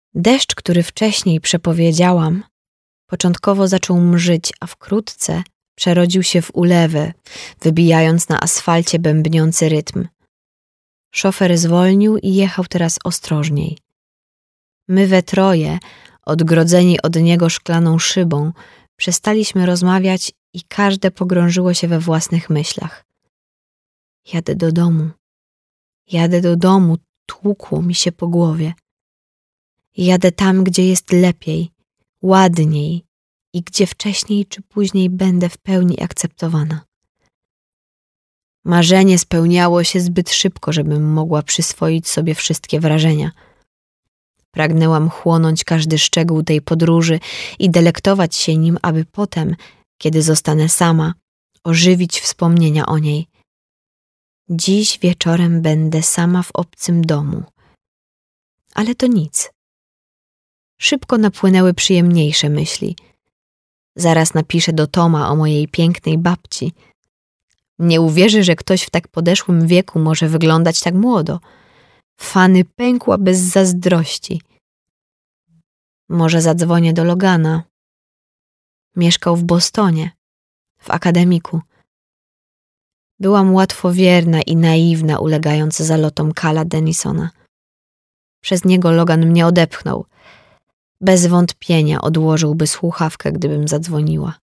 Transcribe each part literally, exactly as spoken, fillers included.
Deszcz, który wcześniej przepowiedziałam, początkowo zaczął mrzyć, a wkrótce przerodził się w ulewę, wybijając na asfalcie bębniący rytm. Szofer zwolnił i jechał teraz ostrożniej. My we troje, odgrodzeni od niego szklaną szybą, przestaliśmy rozmawiać i każde pogrążyło się we własnych myślach. Jadę do domu. Jadę do domu, tłukło mi się po głowie. Jadę tam, gdzie jest lepiej, ładniej i gdzie wcześniej czy później będę w pełni akceptowana. Marzenie spełniało się zbyt szybko, żebym mogła przyswoić sobie wszystkie wrażenia. Pragnęłam chłonąć każdy szczegół tej podróży i delektować się nim, aby potem, kiedy zostanę sama, ożywić wspomnienia o niej. Dziś wieczorem będę sama w obcym domu. Ale to nic. Szybko napłynęły przyjemniejsze myśli. Zaraz napiszę do Toma o mojej pięknej babci. Nie uwierzy, że ktoś w tak podeszłym wieku może wyglądać tak młodo. Fanny pękła bez zazdrości. Może zadzwonię do Logana. Mieszkał w Bostonie, w akademiku. Byłam łatwowierna i naiwna, ulegając zalotom Cala Denisona. Przez niego Logan mnie odepchnął. Bez wątpienia odłożyłby słuchawkę, gdybym zadzwoniła.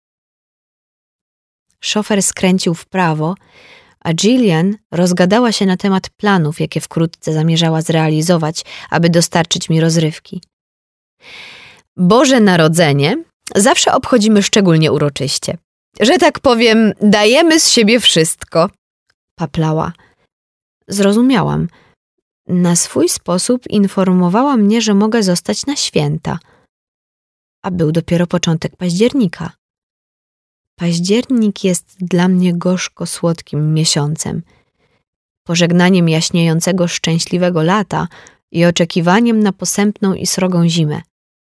Szofer skręcił w prawo, a Gillian rozgadała się na temat planów, jakie wkrótce zamierzała zrealizować, aby dostarczyć mi rozrywki. Boże Narodzenie zawsze obchodzimy szczególnie uroczyście. Że tak powiem, dajemy z siebie wszystko, paplała. Zrozumiałam. Na swój sposób informowała mnie, że mogę zostać na święta. A był dopiero początek października. Październik jest dla mnie gorzko-słodkim miesiącem. Pożegnaniem jaśniejącego szczęśliwego lata i oczekiwaniem na posępną i srogą zimę.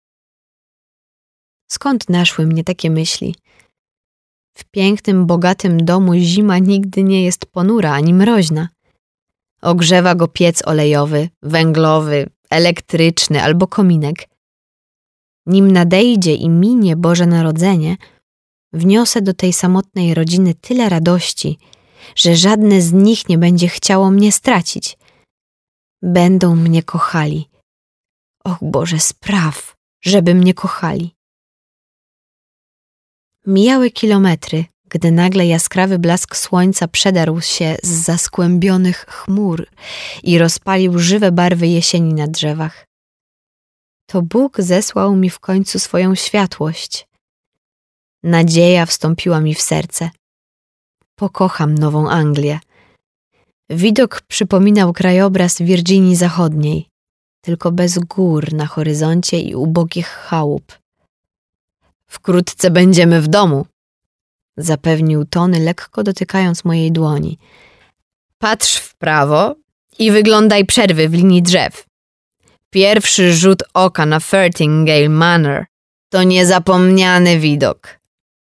Skąd naszły mnie takie myśli? W pięknym, bogatym domu zima nigdy nie jest ponura ani mroźna. Ogrzewa go piec olejowy, węglowy, elektryczny albo kominek. Nim nadejdzie i minie Boże Narodzenie, wniosę do tej samotnej rodziny tyle radości, że żadne z nich nie będzie chciało mnie stracić. Będą mnie kochali. Och Boże, spraw, żeby mnie kochali. Mijały kilometry, gdy nagle jaskrawy blask słońca przedarł się z zaskłębionych chmur i rozpalił żywe barwy jesieni na drzewach. To Bóg zesłał mi w końcu swoją światłość. Nadzieja wstąpiła mi w serce. Pokocham Nową Anglię. Widok przypominał krajobraz Wirginii Zachodniej, tylko bez gór na horyzoncie i ubogich chałup. Wkrótce będziemy w domu, zapewnił Tony, lekko dotykając mojej dłoni. Patrz w prawo i wyglądaj przerwy w linii drzew. Pierwszy rzut oka na Fertingale Manor to niezapomniany widok.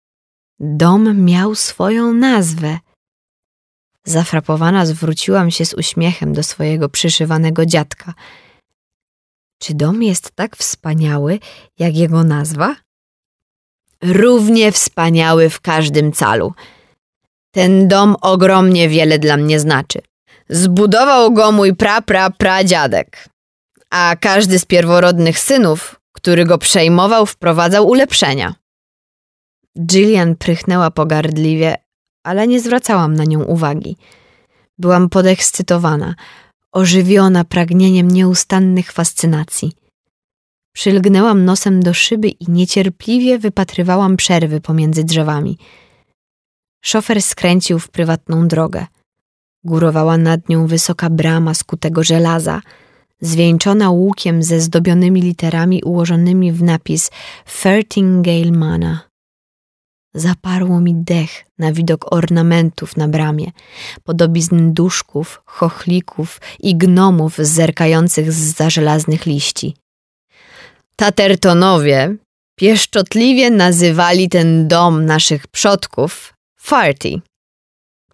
Dom miał swoją nazwę. Zafrapowana zwróciłam się z uśmiechem do swojego przyszywanego dziadka. Czy dom jest tak wspaniały, jak jego nazwa? Równie wspaniały w każdym calu. Ten dom ogromnie wiele dla mnie znaczy. Zbudował go mój pra-pra-pradziadek, a każdy z pierworodnych synów, który go przejmował, wprowadzał ulepszenia. Gillian prychnęła pogardliwie, ale nie zwracałam na nią uwagi. Byłam podekscytowana, ożywiona pragnieniem nieustannych fascynacji. Przylgnęłam nosem do szyby i niecierpliwie wypatrywałam przerwy pomiędzy drzewami. Szofer skręcił w prywatną drogę. Górowała nad nią wysoka brama z kutego żelaza, zwieńczona łukiem ze zdobionymi literami ułożonymi w napis Fertingale Manor. Zaparło mi dech na widok ornamentów na bramie, podobizn duszków, chochlików i gnomów zerkających zza żelaznych liści. Tatertonowie pieszczotliwie nazywali ten dom naszych przodków Farty,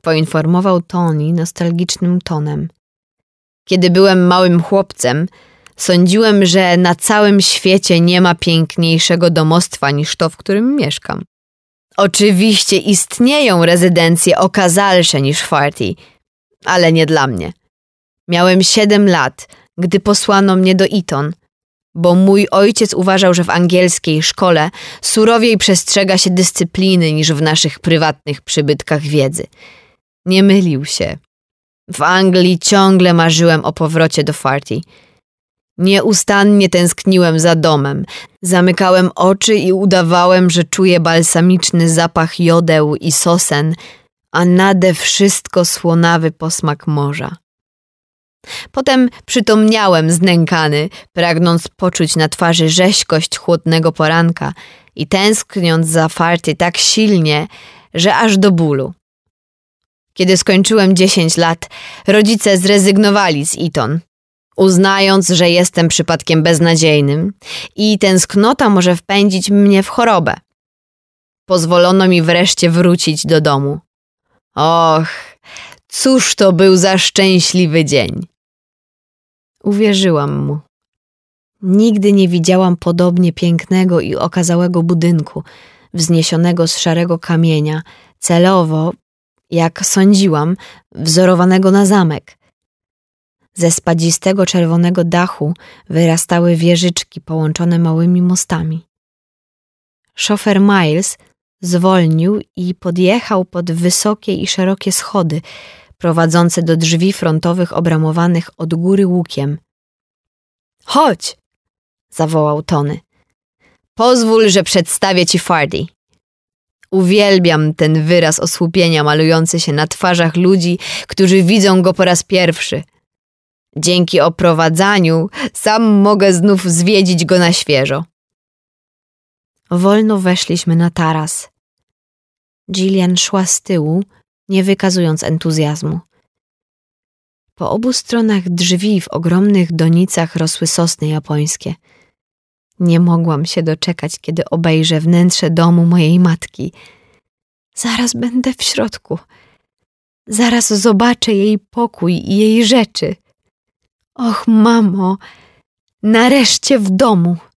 poinformował Tony nostalgicznym tonem. Kiedy byłem małym chłopcem, Sądziłem, że na całym świecie nie ma piękniejszego domostwa niż to, w którym mieszkam. Oczywiście istnieją rezydencje okazalsze niż Farty, ale nie dla mnie. Miałem siedem lat, gdy posłano mnie do Eton, bo mój ojciec uważał, że w angielskiej szkole surowiej przestrzega się dyscypliny niż w naszych prywatnych przybytkach wiedzy. Nie mylił się. W Anglii ciągle marzyłem o powrocie do Farty. Nieustannie tęskniłem za domem. Zamykałem oczy i udawałem, że czuję balsamiczny zapach jodeł i sosen, a nade wszystko słonawy posmak morza. Potem przytomniałem znękany, pragnąc poczuć na twarzy rzeźkość chłodnego poranka i tęskniąc za Farty tak silnie, że aż do bólu. Kiedy skończyłem dziesięć lat, rodzice zrezygnowali z Eton, uznając, że jestem przypadkiem beznadziejnym i tęsknota może wpędzić mnie w chorobę. Pozwolono mi wreszcie wrócić do domu. Och, cóż to był za szczęśliwy dzień. Uwierzyłam mu. Nigdy nie widziałam podobnie pięknego i okazałego budynku, wzniesionego z szarego kamienia, celowo, jak sądziłam, wzorowanego na zamek. Ze spadzistego czerwonego dachu wyrastały wieżyczki połączone małymi mostami. Szofer Miles zwolnił i podjechał pod wysokie i szerokie schody, prowadzące do drzwi frontowych obramowanych od góry łukiem. Chodź! Zawołał Tony. Pozwól, że przedstawię ci Farty. Uwielbiam ten wyraz osłupienia malujący się na twarzach ludzi, którzy widzą go po raz pierwszy. Dzięki oprowadzaniu sam mogę znów zwiedzić go na świeżo. Wolno weszliśmy na taras. Gillian szła z tyłu, nie wykazując entuzjazmu. Po obu stronach drzwi w ogromnych donicach rosły sosny japońskie. Nie mogłam się doczekać, kiedy obejrzę wnętrze domu mojej matki. Zaraz będę w środku. Zaraz zobaczę jej pokój i jej rzeczy. Och, mamo, nareszcie w domu.